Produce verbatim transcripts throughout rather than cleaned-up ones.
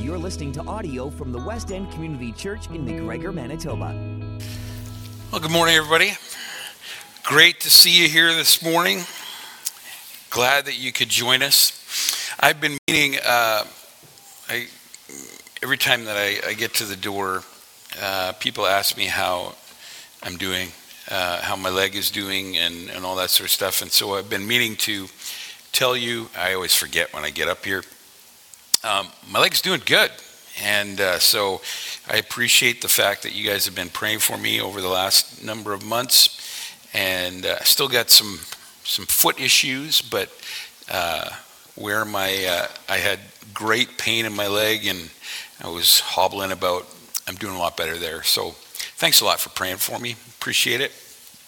You're listening to audio from the West End Community Church in McGregor, Manitoba. Well, good morning, everybody. Great to see you here this morning. Glad that you could join us. I've been meeting, uh, I, every time that I, I get to the door, uh, people ask me how I'm doing, uh, how my leg is doing, and, and all that sort of stuff. And so I've been meaning to tell you, I always forget when I get up here, um, my leg's doing good. And uh, so I appreciate the fact that you guys have been praying for me over the last number of months. And uh, still got some some foot issues, but uh, where my uh, I had great pain in my leg and I was hobbling about, I'm doing a lot better there. So thanks a lot for praying for me. Appreciate it.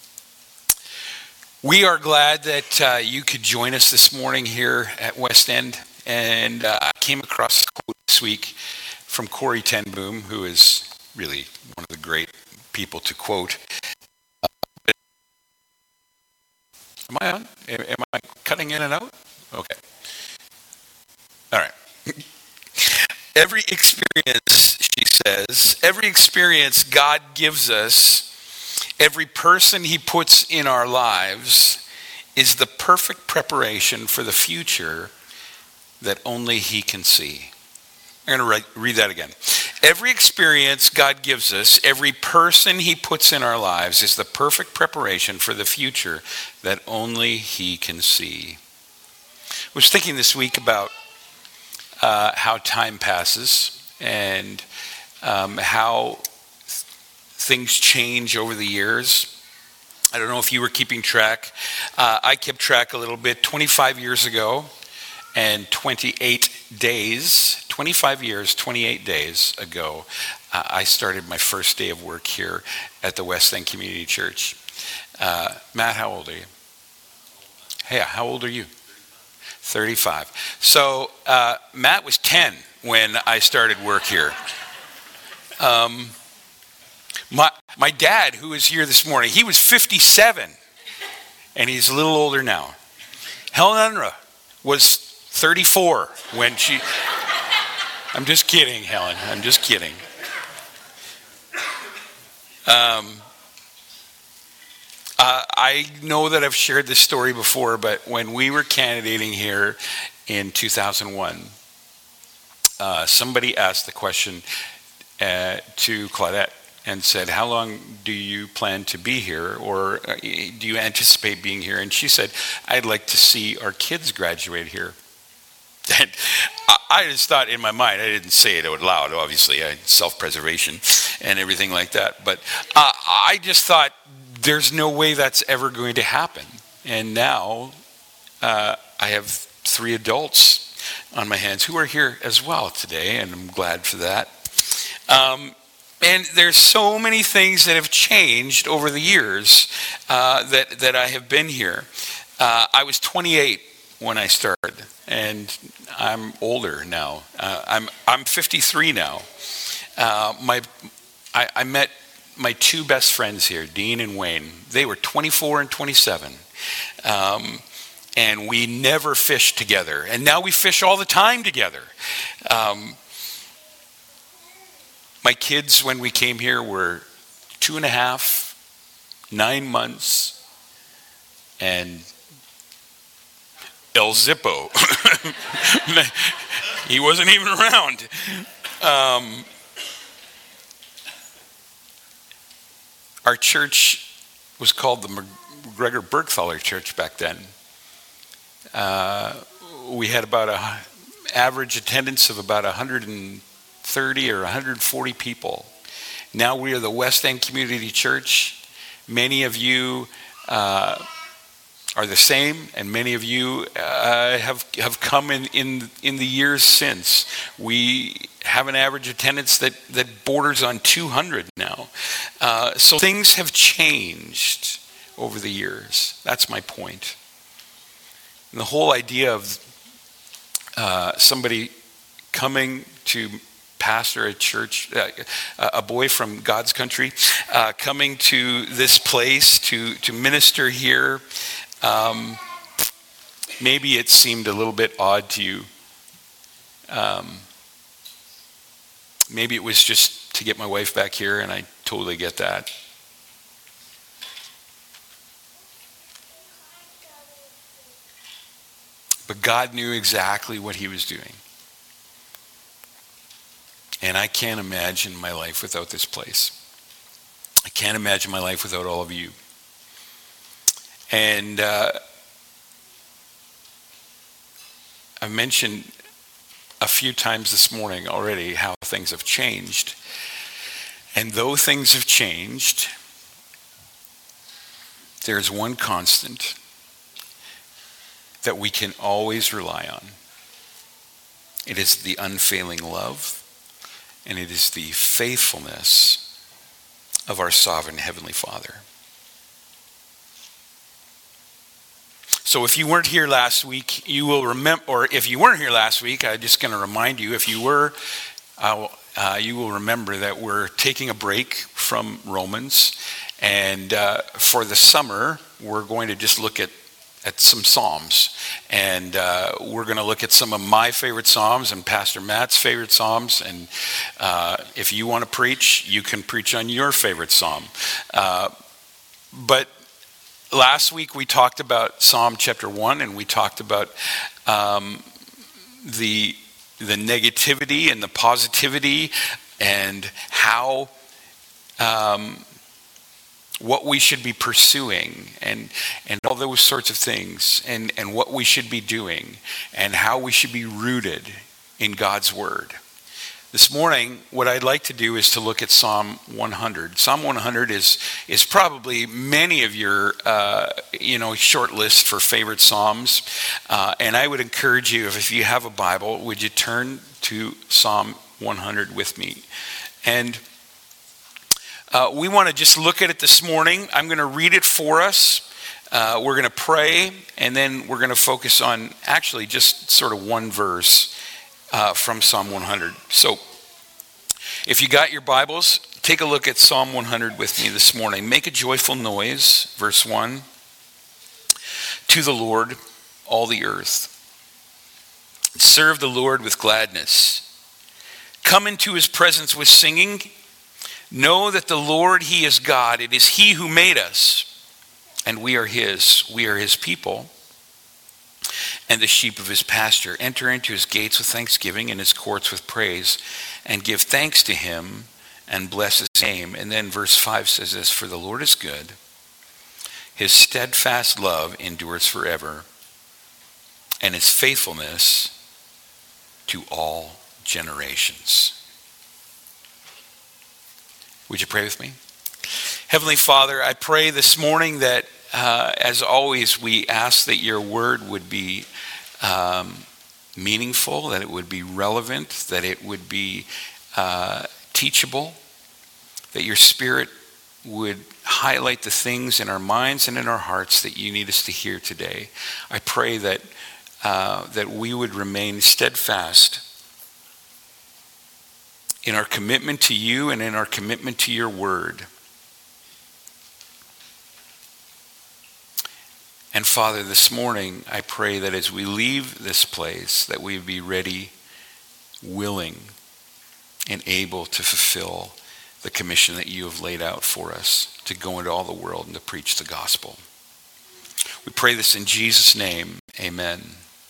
We are glad that uh, you could join us this morning here at West End. And uh, I came across a quote this week from Corrie ten Boom, who is really one of the great people to quote. Uh, am I on? Am I cutting in and out? Okay. All right. Every experience, she says, every experience God gives us, every person he puts in our lives is the perfect preparation for the future that only he can see. I'm going to read that again. Every experience God gives us, every person he puts in our lives is the perfect preparation for the future that only he can see. I was thinking this week about uh, how time passes and um, how th- things change over the years. I don't know if you were keeping track. Uh, I kept track a little bit. twenty-five years ago, and twenty-eight days, twenty-five years, twenty-eight days ago, uh, I started my first day of work here at the West End Community Church. Uh, Matt, how old are you? Hey, how old are you? thirty-five. So uh, Matt was ten when I started work here. Um, my my dad, who was here this morning, he was fifty-seven, and he's a little older now. Helen Unruh was thirty-four when she... I'm just kidding, Helen. I'm just kidding. Um, uh, I know that I've shared this story before, but when we were candidating here in two thousand one, uh, somebody asked the question uh, to Claudette and said, how long do you plan to be here, or uh, do you anticipate being here? And she said, I'd like to see our kids graduate here. And I just thought in my mind, I didn't say it out loud, obviously, I had self-preservation and everything like that, but uh, I just thought there's no way that's ever going to happen. And now uh, I have three adults on my hands who are here as well today, and I'm glad for that. Um, and there's so many things that have changed over the years uh, that, that I have been here. Uh, I was twenty-eight when I started, and I'm older now. Uh, I'm I'm fifty-three now. Uh, my I, I met my two best friends here, Dean and Wayne. They were twenty-four and twenty-seven, um, and we never fished together. And now we fish all the time together. Um, my kids, when we came here, were two and a half, nine months, and El Zippo. He wasn't even around. Um, our church was called the McGregor Bergthaler Church back then. Uh, we had about an average attendance of about one hundred thirty or one hundred forty people. Now we are the West End Community Church. Many of you uh, are the same, and many of you uh, have have come in, in in the years since. We have an average attendance that, that borders on two hundred now. Uh, so things have changed over the years. That's my point. And the whole idea of uh, somebody coming to pastor a church, uh, a boy from God's country, uh, coming to this place to, to minister here, Um, maybe it seemed a little bit odd to you. Um, Maybe it was just to get my wife back here, and I totally get that. But God knew exactly what he was doing. And I can't imagine my life without this place. I can't imagine my life without all of you. And uh, I've mentioned a few times this morning already how things have changed. And though things have changed, there's one constant that we can always rely on. It is the unfailing love, and it is the faithfulness of our sovereign Heavenly Father. So if you weren't here last week, you will remember, or if you weren't here last week, I'm just going to remind you, if you were, uh, uh, you will remember that we're taking a break from Romans, and uh, for the summer, we're going to just look at at some Psalms, and uh, we're going to look at some of my favorite Psalms and Pastor Matt's favorite Psalms, and uh, if you want to preach, you can preach on your favorite Psalm. Uh, but last week we talked about Psalm chapter one, and we talked about um, the the negativity and the positivity, and how um, what we should be pursuing, and and all those sorts of things, and, and what we should be doing, and how we should be rooted in God's Word. This morning, what I'd like to do is to look at Psalm one hundred. Psalm one hundred is is probably many of your uh, you know short list for favorite Psalms, uh, and I would encourage you, if, if you have a Bible, would you turn to Psalm one hundred with me? And Uh, we want to just look at it this morning. I'm going to read it for us. Uh, we're going to pray, and then we're going to focus on actually just sort of one verse uh, from Psalm one hundred. So if you got your Bibles, take a look at Psalm one hundred with me this morning. Make a joyful noise, verse one, to the Lord, all the earth. Serve the Lord with gladness. Come into his presence with singing. Know that the Lord, he is God. It is he who made us, and we are his. We are his people, and the sheep of his pasture. Enter into his gates with thanksgiving, and his courts with praise, and give thanks to him, and bless his name. And then verse five says this, for the Lord is good. His steadfast love endures forever, and his faithfulness to all generations. Would you pray with me? Heavenly Father, I pray this morning that, uh, as always, we ask that your word would be um, meaningful, that it would be relevant, that it would be uh, teachable, that your Spirit would highlight the things in our minds and in our hearts that you need us to hear today. I pray that uh, that we would remain steadfast in our commitment to you and in our commitment to your word. And Father, this morning, I pray that as we leave this place, that we be ready, willing, and able to fulfill the commission that you have laid out for us to go into all the world and to preach the gospel. We pray this in Jesus' name. Amen.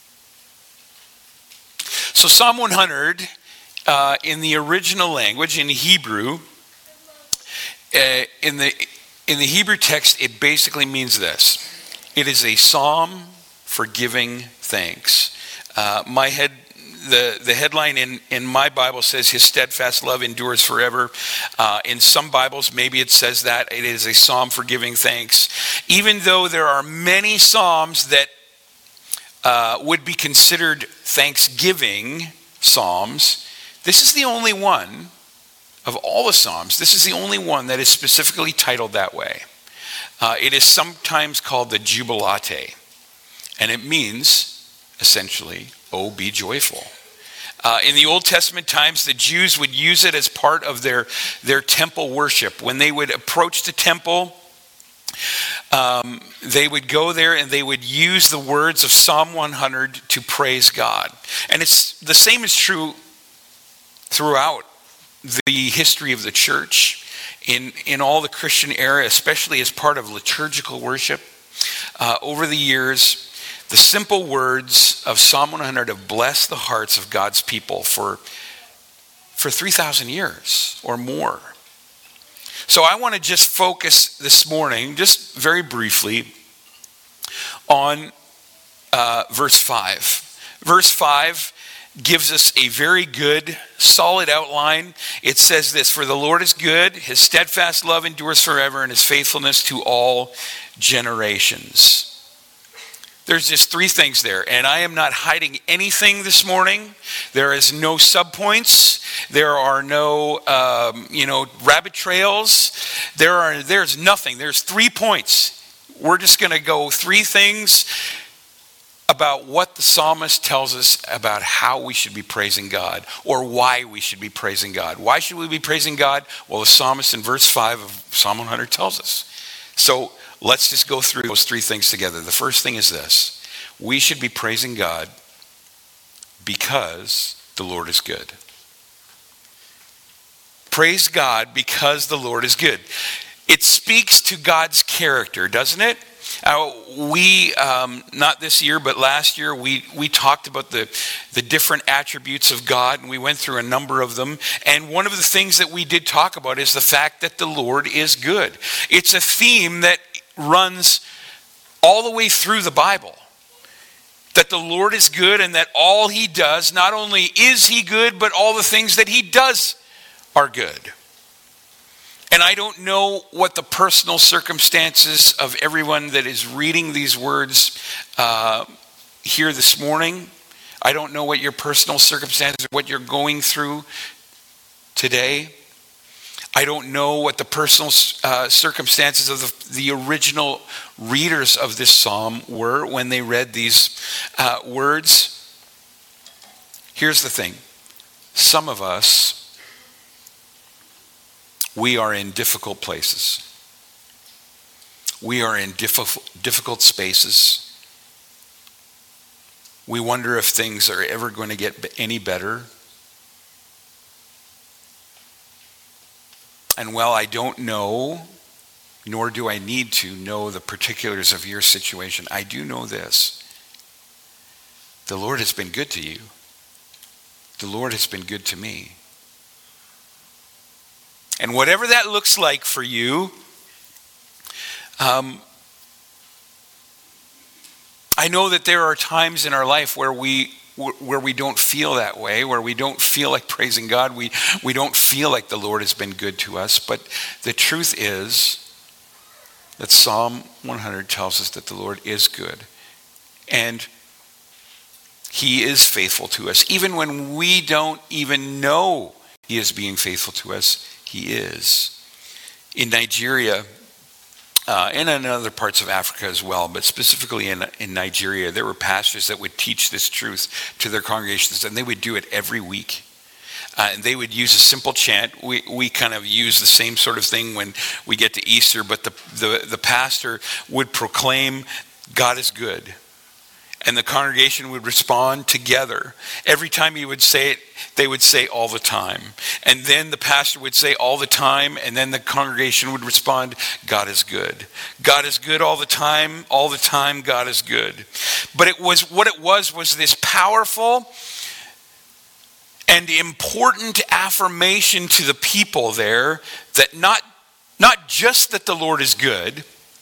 So Psalm one hundred, Uh, in the original language, in Hebrew, uh, in the in the Hebrew text, it basically means this. It is a psalm for giving thanks. Uh, my head, the, the headline in, in my Bible says, his steadfast love endures forever. Uh, in some Bibles, maybe it says that. It is a psalm for giving thanks. Even though there are many psalms that uh, would be considered thanksgiving psalms, this is the only one of all the Psalms, this is the only one that is specifically titled that way. Uh, it is sometimes called the Jubilate, and it means, essentially, oh, be joyful. Uh, in the Old Testament times, the Jews would use it as part of their, their temple worship. When they would approach the temple, um, they would go there and they would use the words of Psalm one hundred to praise God. And it's the same is true throughout the history of the church, in, in all the Christian era, especially as part of liturgical worship, uh, over the years, the simple words of Psalm one hundred have blessed the hearts of God's people for, for three thousand years or more. So I want to just focus this morning, just very briefly, on uh, verse five. Verse five gives us a very good, solid outline. It says this: "For the Lord is good, his steadfast love endures forever, and his faithfulness to all generations." There's just three things there, and I am not hiding anything this morning. There is no subpoints. There are no, um, you know, rabbit trails. There are. There's nothing. There's three points. We're just going to go three things about what the psalmist tells us about how we should be praising God, or why we should be praising God. Why should we be praising God? Well, the psalmist in verse five of Psalm one hundred tells us. So let's just go through those three things together. The first thing is this: we should be praising God because the Lord is good. Praise God because the Lord is good. It speaks to God's character, doesn't it? Uh, we, um, not this year, but last year, we, we talked about the, the different attributes of God, and we went through a number of them. And one of the things that we did talk about is the fact that the Lord is good. It's a theme that runs all the way through the Bible. That the Lord is good, and that all he does, not only is he good, but all the things that he does are good. And I don't know what the personal circumstances of everyone that is reading these words uh, here this morning. I don't know what your personal circumstances, what you're going through today. I don't know what the personal uh, circumstances of the, the original readers of this psalm were when they read these uh, words. Here's the thing. Some of us, we are in difficult places. We are in difficult, difficult spaces. We wonder if things are ever going to get any better. And while I don't know, nor do I need to know the particulars of your situation, I do know this: the Lord has been good to you. The Lord has been good to me. And whatever that looks like for you, um, I know that there are times in our life where we where we don't feel that way, where we don't feel like praising God, we, we don't feel like the Lord has been good to us. But the truth is that Psalm one hundred tells us that the Lord is good. And he is faithful to us. Even when we don't even know he is being faithful to us, he is. In Nigeria, uh, and in other parts of Africa as well, but specifically in, in Nigeria, there were pastors that would teach this truth to their congregations, and they would do it every week. Uh, and they would use a simple chant. We we kind of use the same sort of thing when we get to Easter, but the, the, the pastor would proclaim, "God is good." And the congregation would respond together. Every time he would say it, they would say "all the time." And then the pastor would say "all the time," and then the congregation would respond, "God is good. God is good all the time, all the time, God is good." But it was what it was was this powerful and important affirmation to the people there that not, not just that the Lord is good,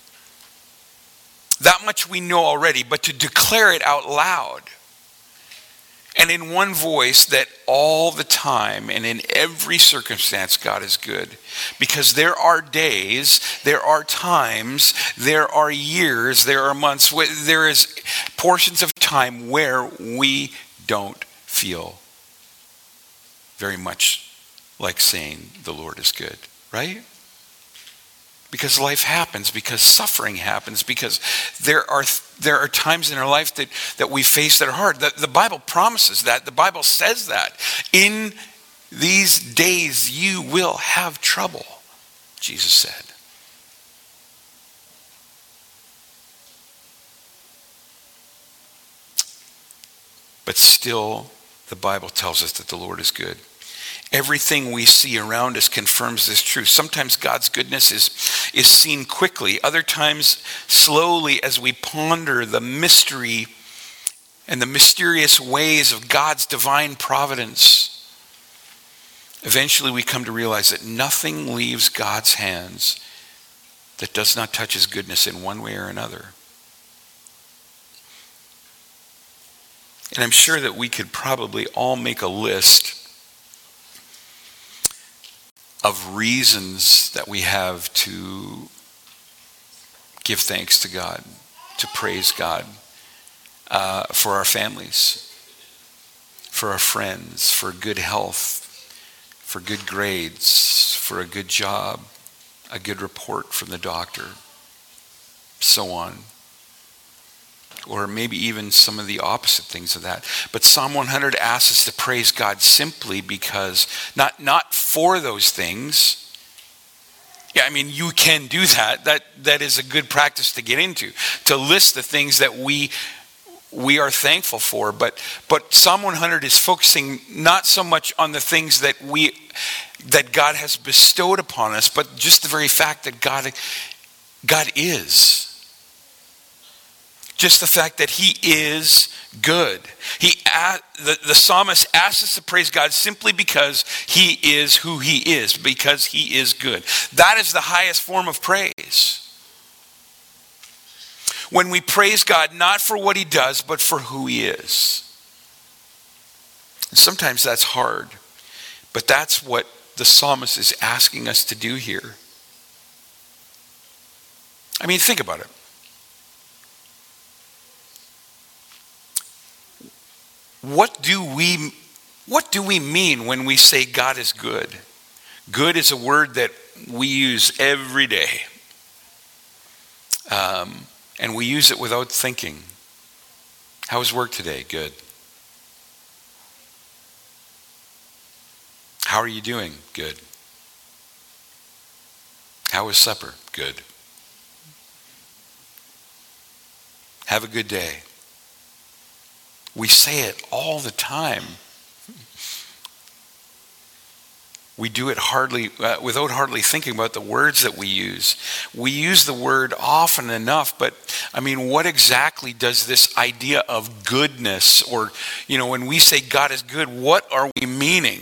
that much we know already, but to declare it out loud. And in one voice, that all the time and in every circumstance, God is good. Because there are days, there are times, there are years, there are months, there is portions of time where we don't feel very much like saying the Lord is good, right? Because life happens, because suffering happens, because there are there are times in our life that, that we face that are hard. The, the Bible promises that. The Bible says that. In these days you will have trouble, Jesus said. But still, the Bible tells us that the Lord is good. Everything we see around us confirms this truth. Sometimes God's goodness is, is seen quickly. Other times, slowly, as we ponder the mystery and the mysterious ways of God's divine providence. Eventually, we come to realize that nothing leaves God's hands that does not touch his goodness in one way or another. And I'm sure that we could probably all make a list of reasons that we have to give thanks to God, to praise God uh, for our families, for our friends, for good health, for good grades, for a good job, a good report from the doctor, so on. Or maybe even some of the opposite things of that. But Psalm one hundred asks us to praise God simply because, not, not for those things. Yeah, I mean, you can do that. That that is a good practice to get into, to list the things that we we are thankful for. But but Psalm one hundred is focusing not so much on the things that we that God has bestowed upon us, but just the very fact that God God is. Just the fact that he is good. He, the, the psalmist asks us to praise God simply because he is who he is, because he is good. That is the highest form of praise. When we praise God not for what he does, but for who he is. And sometimes that's hard, but that's what the psalmist is asking us to do here. I mean, think about it. What do we what do we mean when we say God is good? Good is a word that we use every day. Um, and we use it without thinking. How was work today? Good. How are you doing? Good. How was supper? Good. Have a good day. We say it all the time. We do it hardly uh, without hardly thinking about the words that we use. We use the word often enough, but I mean, what exactly does this idea of goodness, or, you know, when we say God is good, what are we meaning?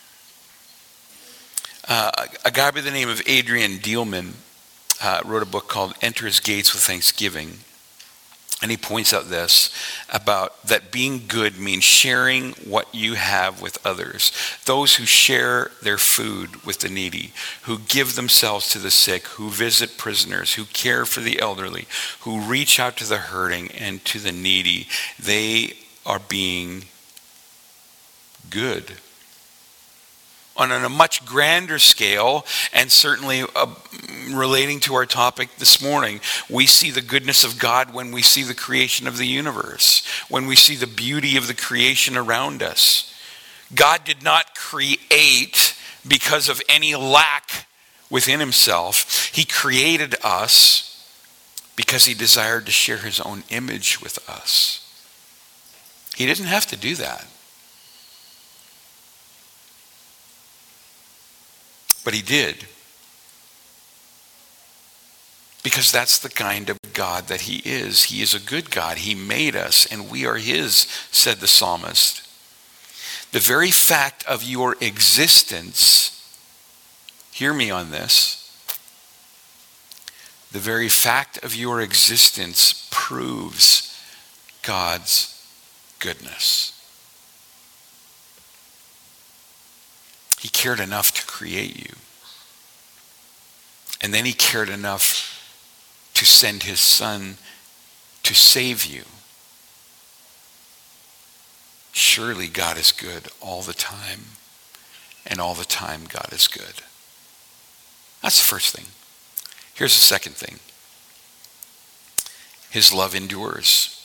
Uh, a guy by the name of Adrian Dielman uh, wrote a book called Enter His Gates with Thanksgiving. And he points out this, about that being good means sharing what you have with others. Those who share their food with the needy, who give themselves to the sick, who visit prisoners, who care for the elderly, who reach out to the hurting and to the needy, they are being good. On a much grander scale, and certainly uh, relating to our topic this morning, we see the goodness of God when we see the creation of the universe, when we see the beauty of the creation around us. God did not create because of any lack within himself. He created us because he desired to share his own image with us. He didn't have to do that. But he did. Because that's the kind of God that he is. He is a good God. He made us and we are his, said the psalmist. The very fact of your existence, hear me on this, the very fact of your existence proves God's goodness. He cared enough to create you. And then he cared enough to send his son to save you. Surely God is good all the time. And all the time God is good. That's the first thing. Here's the second thing. His love endures.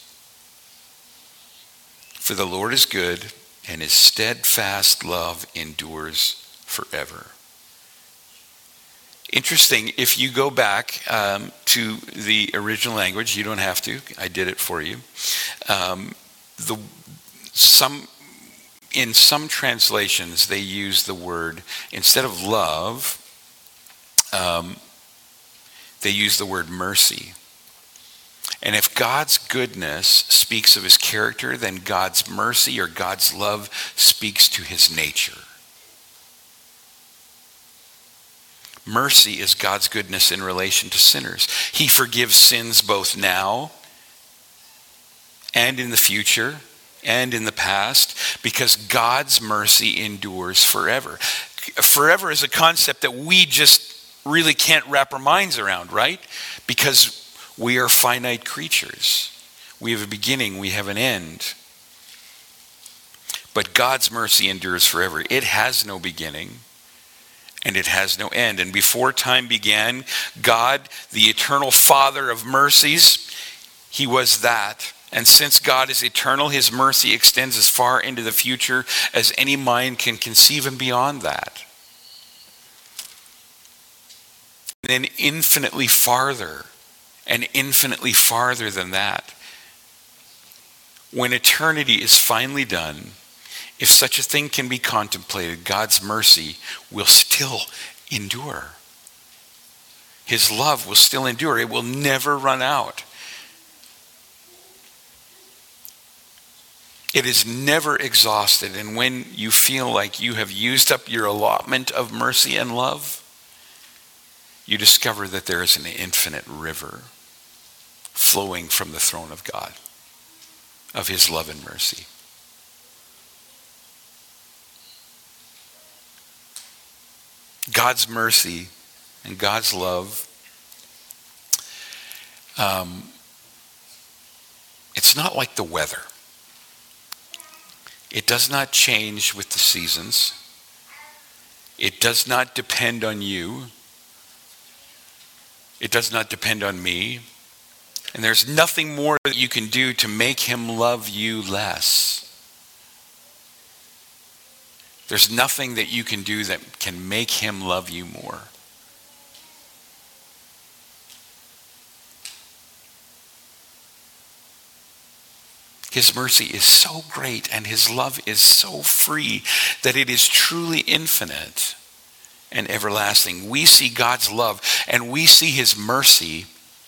For the Lord is good, and his steadfast love endures forever. Interesting, if you go back um, to the original language, you don't have to, I did it for you. Um, the some in some translations, they use the word, instead of love, um, they use the word mercy. And if God's goodness speaks of his character, then God's mercy or God's love speaks to his nature. Mercy is God's goodness in relation to sinners. He forgives sins both now and in the future and in the past, because God's mercy endures forever. Forever is a concept that we just really can't wrap our minds around, right? Because we are finite creatures. We have a beginning, we have an end. But God's mercy endures forever. It has no beginning and it has no end. And before time began, God, the eternal Father of mercies, he was that. And since God is eternal, his mercy extends as far into the future as any mind can conceive and beyond that. And then infinitely farther, and infinitely farther than that. When eternity is finally done, if such a thing can be contemplated, God's mercy will still endure. His love will still endure. It will never run out. It is never exhausted. And when you feel like you have used up your allotment of mercy and love, you discover that there is an infinite river flowing from the throne of God, of his love and mercy. God's mercy and God's love, um, it's not like the weather. It does not change with the seasons. It does not depend on you. It does not depend on me. And there's nothing more that you can do to make him love you less. There's nothing that you can do that can make him love you more. His mercy is so great and his love is so free that it is truly infinite and everlasting. We see God's love and we see his mercy.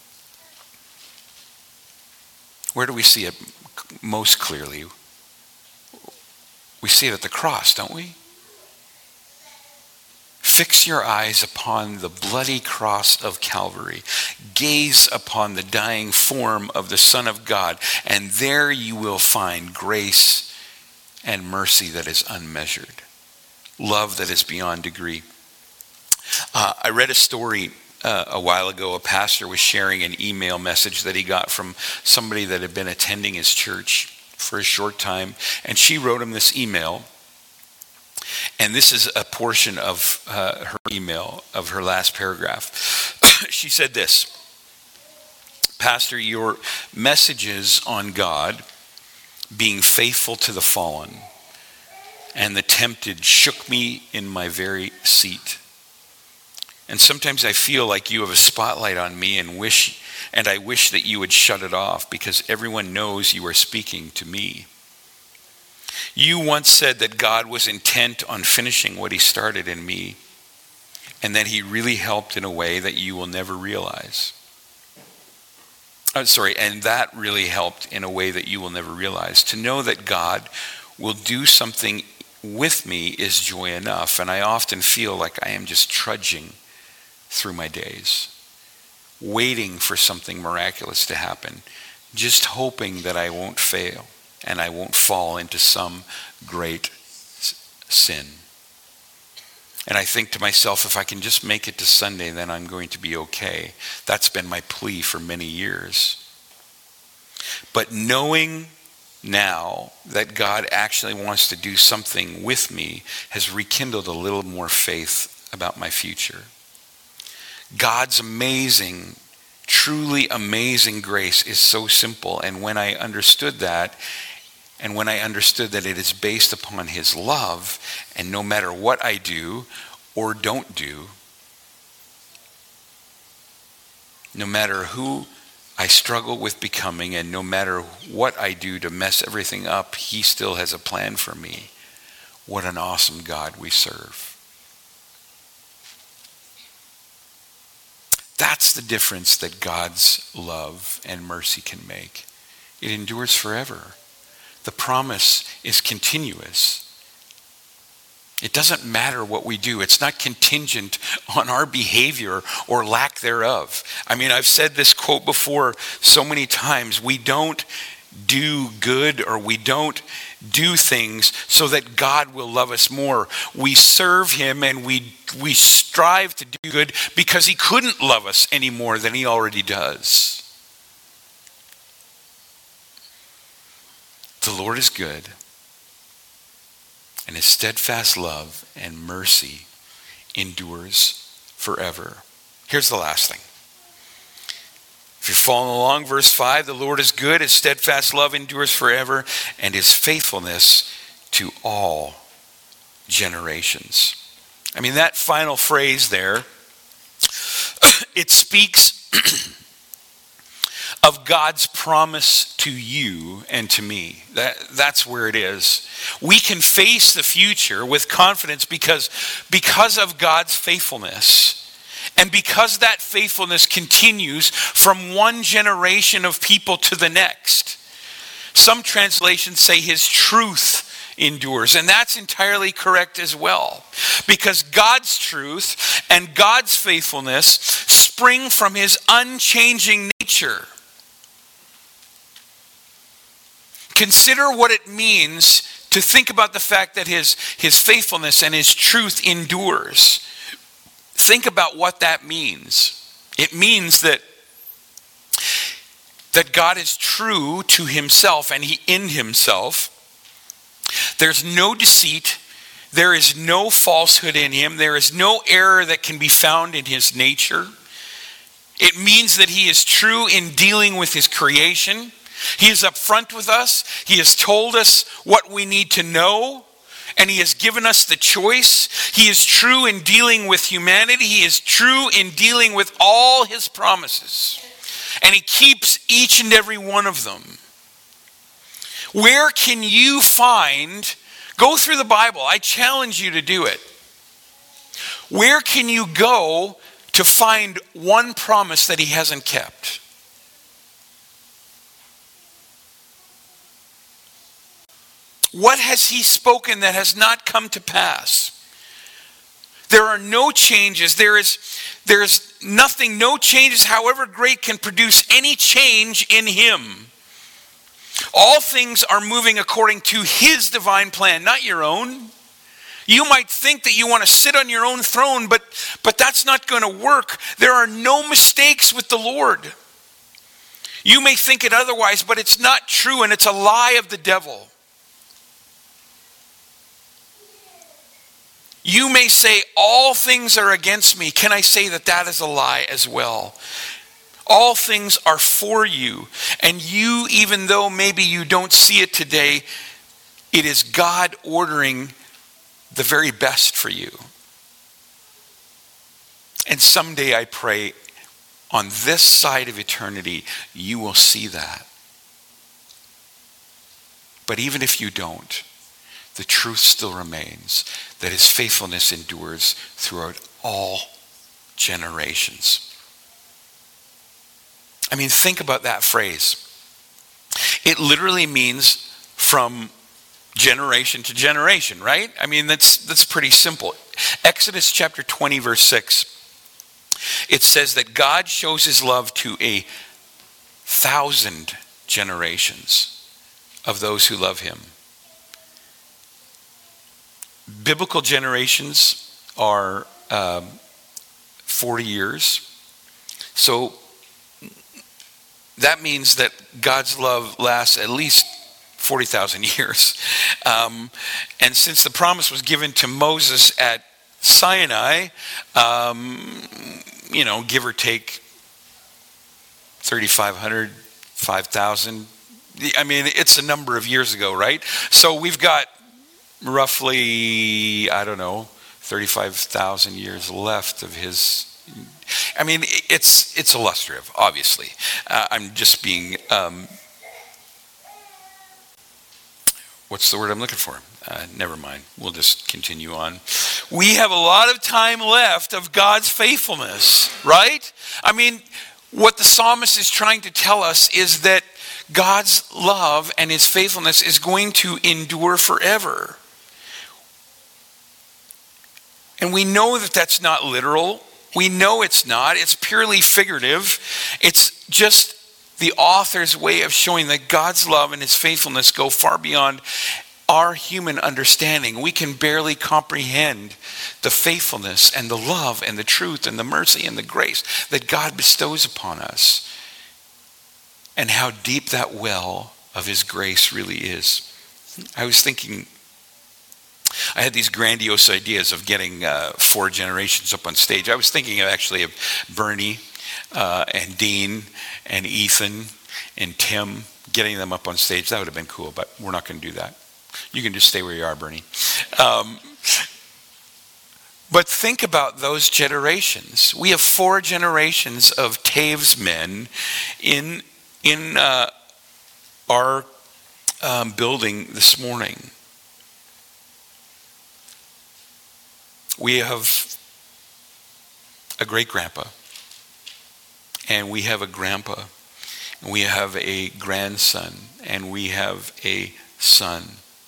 Where do we see it most clearly? We see it at the cross, don't we? Fix your eyes upon the bloody cross of Calvary. Gaze upon the dying form of the Son of God, and there you will find grace and mercy that is unmeasured, love that is beyond degree. Uh, I read a story uh, a while ago. A pastor was sharing an email message that he got from somebody that had been attending his church for a short time, and she wrote him this email. And this is a portion of uh, her email, of her last paragraph. She said this: Pastor, your messages on God being faithful to the fallen and the tempted shook me in my very seat. And sometimes I feel like you have a spotlight on me and wish, and I wish that you would shut it off because everyone knows you are speaking to me. You once said that God was intent on finishing what he started in me, and that he really helped in a way that you will never realize. I'm sorry, and that really helped in a way that you will never realize. To know that God will do something with me is joy enough, and I often feel like I am just trudging through my days, waiting for something miraculous to happen, just hoping that I won't fail and I won't fall into some great sin. And I think to myself, if I can just make it to Sunday, then I'm going to be okay. That's been my plea for many years. But knowing now that God actually wants to do something with me has rekindled a little more faith about my future. God's amazing, truly amazing grace is so simple. And when I understood that, and when I understood that it is based upon his love, and no matter what I do or don't do, no matter who I struggle with becoming, and no matter what I do to mess everything up, he still has a plan for me. What an awesome God we serve. That's the difference that God's love and mercy can make. It endures forever. The promise is continuous. It doesn't matter what we do. It's not contingent on our behavior or lack thereof. I mean, I've said this quote before so many times. We don't do good or we don't do things so that God will love us more. We serve him and we we strive to do good because he couldn't love us any more than he already does. The Lord is good, and his steadfast love and mercy endures forever. Here's the last thing. If you're following along, verse five, the Lord is good, his steadfast love endures forever, and his faithfulness to all generations. I mean, that final phrase there, it speaks of God's promise to you and to me. That, that's where it is. We can face the future with confidence because, because of God's faithfulness. And because that faithfulness continues from one generation of people to the next. Some translations say his truth endures, and that's entirely correct as well. Because God's truth and God's faithfulness spring from his unchanging nature. Consider what it means to think about the fact that his, his faithfulness and his truth endures. Think about what that means. It means that, that God is true to himself and he in himself. There's no deceit. There is no falsehood in him. There is no error that can be found in his nature. It means that he is true in dealing with his creation. He is upfront with us. He has told us what we need to know. And he has given us the choice. He is true in dealing with humanity. He is true in dealing with all his promises. And he keeps each and every one of them. Where can you find, go through the Bible. I challenge you to do it. Where can you go to find one promise that he hasn't kept? What has he spoken that has not come to pass? There are no changes. There is, there is nothing, no changes, however great, can produce any change in him. All things are moving according to his divine plan, not your own. You might think that you want to sit on your own throne, but, but that's not going to work. There are no mistakes with the Lord. You may think it otherwise, but it's not true, and it's a lie of the devil. You may say, all things are against me. Can I say that that is a lie as well? All things are for you. And you, even though maybe you don't see it today, it is God ordering the very best for you. And someday I pray on this side of eternity, you will see that. But even if you don't, the truth still remains that his faithfulness endures throughout all generations. I mean, think about that phrase. It literally means from generation to generation, right? I mean, that's that's pretty simple. Exodus chapter twenty, verse six. It says that God shows his love to a thousand generations of those who love him. Biblical generations are um, forty years. So that means that God's love lasts at least forty thousand years. Um, and since the promise was given to Moses at Sinai, um, you know, give or take thirty-five hundred, five thousand. I mean, it's a number of years ago, right? So we've got roughly, I don't know, thirty-five thousand years left of his. I mean, it's it's illustrative, obviously. Uh, I'm just being, um, what's the word I'm looking for? Uh, never mind. We'll just continue on. We have a lot of time left of God's faithfulness, right? I mean, what the psalmist is trying to tell us is that God's love and his faithfulness is going to endure forever. And we know that that's not literal. We know it's not. It's purely figurative. It's just the author's way of showing that God's love and his faithfulness go far beyond our human understanding. We can barely comprehend the faithfulness and the love and the truth and the mercy and the grace that God bestows upon us, and how deep that well of his grace really is. I was thinking, I had these grandiose ideas of getting uh, four generations up on stage. I was thinking of actually of Bernie uh, and Dean and Ethan and Tim, getting them up on stage. That would have been cool, but we're not going to do that. You can just stay where you are, Bernie. Um, but think about those generations. We have four generations of Taves men in in uh, our um, building this morning. We have a great-grandpa, and we have a grandpa, and we have a grandson, and we have a son.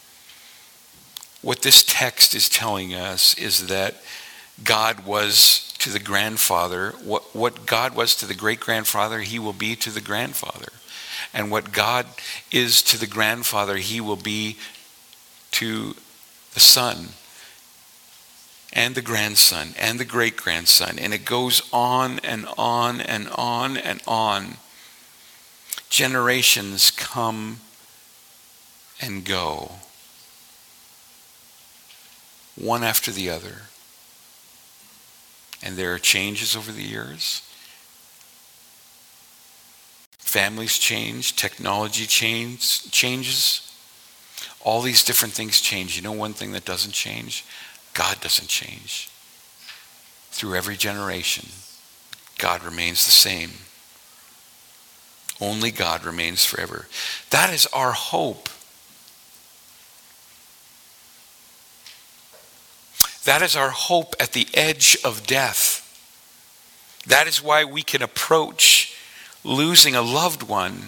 What this text is telling us is that God was to the grandfather, what, what God was to the great-grandfather, he will be to the grandfather. And what God is to the grandfather, he will be to the son and the grandson and the great-grandson. And it goes on and on and on and on. Generations come and go, one after the other. And there are changes over the years. Families change, technology change, changes. All these different things change. You know one thing that doesn't change? God doesn't change. Through every generation, God remains the same. Only God remains forever. That is our hope. That is our hope at the edge of death. That is why we can approach losing a loved one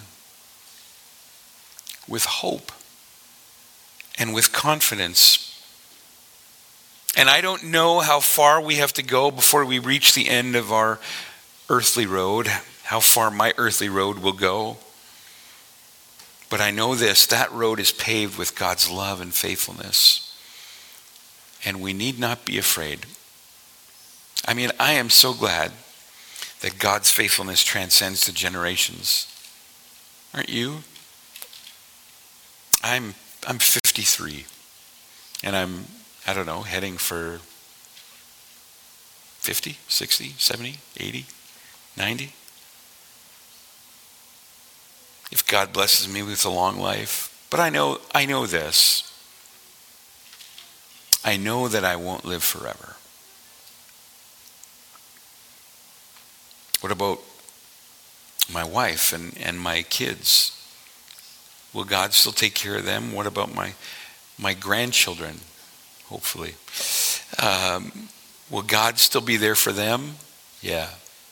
with hope and with confidence. And I don't know how far we have to go before we reach the end of our earthly road, how far my earthly road will go. But I know this, that road is paved with God's love and faithfulness. And we need not be afraid. I mean, I am so glad that God's faithfulness transcends the generations. Aren't you? I'm I'm fifty-three. And I'm, I don't know, heading for fifty, sixty, seventy, eighty, ninety. If God blesses me with a long life. But I know I know this. I know that I won't live forever. What about my wife and, and my kids? Will God still take care of them? What about my my grandchildren, hopefully? Um, will God still be there for them? Yeah.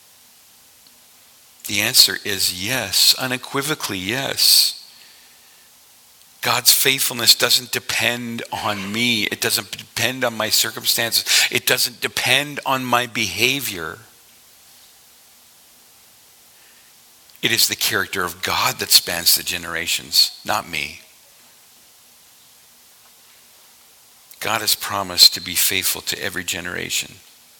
The answer is yes, unequivocally yes. God's faithfulness doesn't depend on me. It doesn't depend on my circumstances. It doesn't depend on my behavior. It is the character of God that spans the generations, not me. God has promised to be faithful to every generation.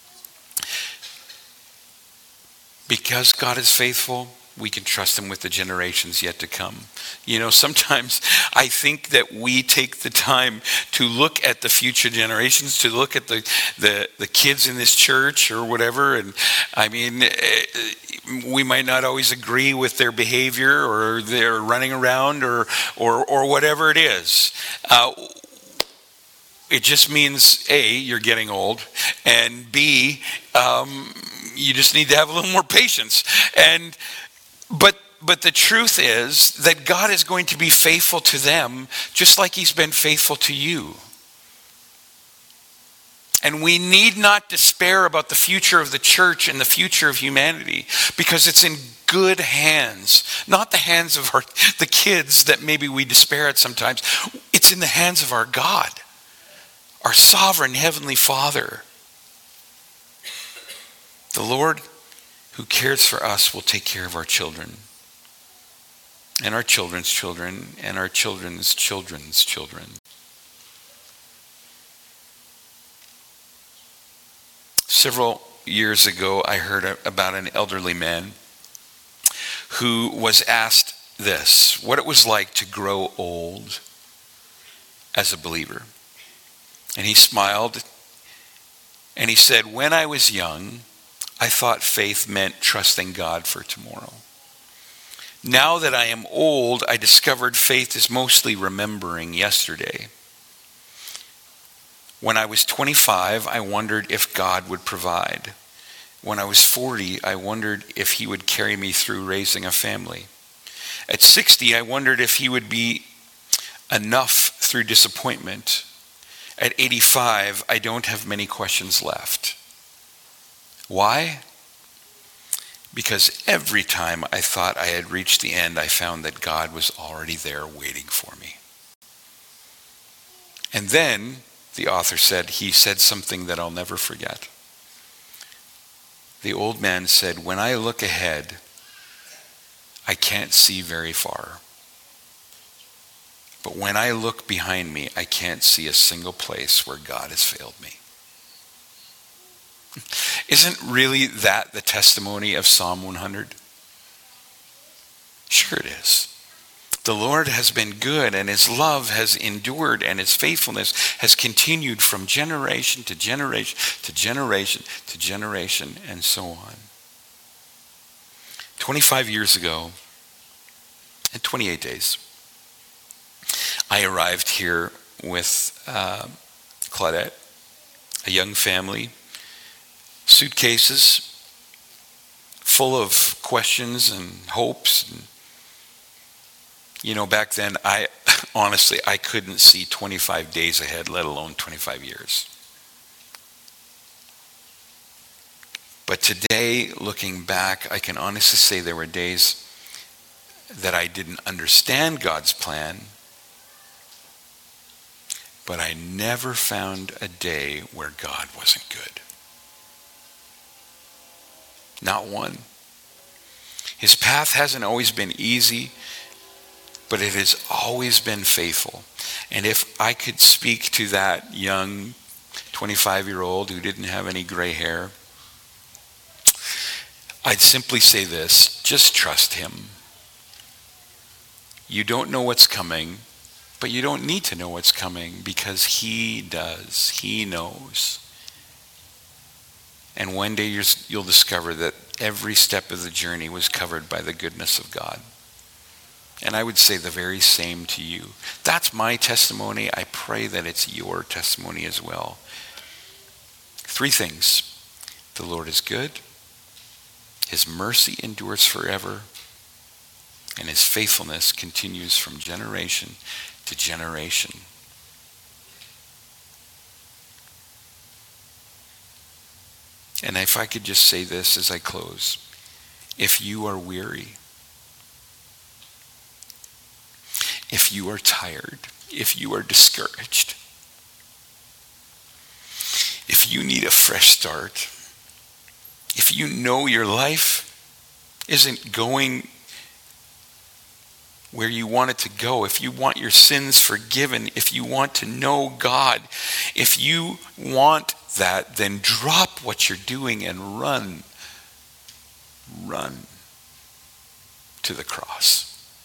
Because God is faithful, we can trust him with the generations yet to come. You know, sometimes I think that we take the time to look at the future generations, to look at the, the, the kids in this church or whatever. And I mean, we might not always agree with their behavior or their running around or or, or whatever it is. Uh, it just means, A, you're getting old, and B, um, you just need to have a little more patience. And But but the truth is that God is going to be faithful to them just like he's been faithful to you. And we need not despair about the future of the church and the future of humanity, because it's in good hands. Not the hands of our, the kids that maybe we despair at sometimes. It's in the hands of our God, our sovereign heavenly Father. The Lord who cares for us will take care of our children, and our children's children, and our children's children's children. Several years ago, I heard about an elderly man who was asked this, what it was like to grow old as a believer. And he smiled and he said, when I was young, I thought faith meant trusting God for tomorrow. Now that I am old, I discovered faith is mostly remembering yesterday. When I was twenty-five, I wondered if God would provide. When I was forty, I wondered if he would carry me through raising a family. At sixty, I wondered if he would be enough through disappointment. At eighty-five, I don't have many questions left. Why? Because every time I thought I had reached the end, I found that God was already there waiting for me. And then, the author said, he said something that I'll never forget. The old man said, when I look ahead, I can't see very far. But when I look behind me, I can't see a single place where God has failed me. Isn't really that the testimony of Psalm one hundred? Sure it is. The Lord has been good, and his love has endured, and his faithfulness has continued from generation to generation to generation to generation, and so on. twenty-five years ago, and twenty-eight days, I arrived here with uh, Claudette, a young family, suitcases full of questions and hopes. And, you know, back then, I honestly, I couldn't see twenty-five days ahead, let alone twenty-five years. But today, looking back, I can honestly say there were days that I didn't understand God's plan, but I never found a day where God wasn't good. Not one. His path hasn't always been easy, but it has always been faithful. And if I could speak to that young twenty-five-year-old who didn't have any gray hair, I'd simply say this: just trust him. You don't know what's coming, but you don't need to know what's coming, because he does. He knows. And one day you're, you'll discover that every step of the journey was covered by the goodness of God. And I would say the very same to you. That's my testimony. I pray that it's your testimony as well. Three things. The Lord is good. His mercy endures forever. And his faithfulness continues from generation to generation. And if I could just say this as I close: if you are weary, if you are tired, if you are discouraged, if you need a fresh start, if you know your life isn't going where you want it to go, if you want your sins forgiven, if you want to know God, if you want that, then drop what you're doing and run. Run to the cross.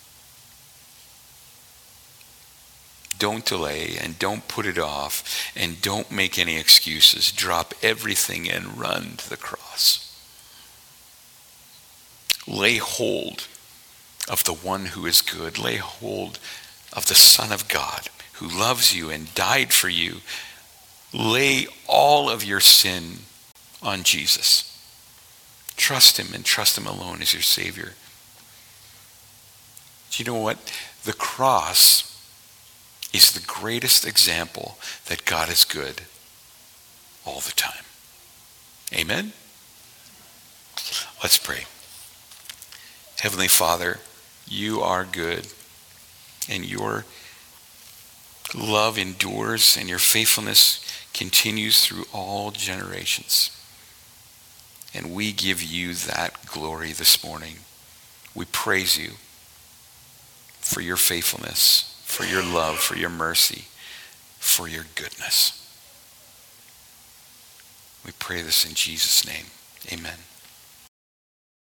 Don't delay, and don't put it off, and don't make any excuses. Drop everything and run to the cross. Lay hold of the one who is good. Lay hold of the Son of God who loves you and died for you. Lay all of your sin on Jesus. Trust him, and trust him alone as your Savior. Do you know what? The cross is the greatest example that God is good. all the time. Amen? Let's pray. Heavenly Father, you are good, and your love endures, and your faithfulness continues through all generations. And we give you that glory this morning. We praise you for your faithfulness, for your love, for your mercy, for your goodness. We pray this in Jesus' name. Amen.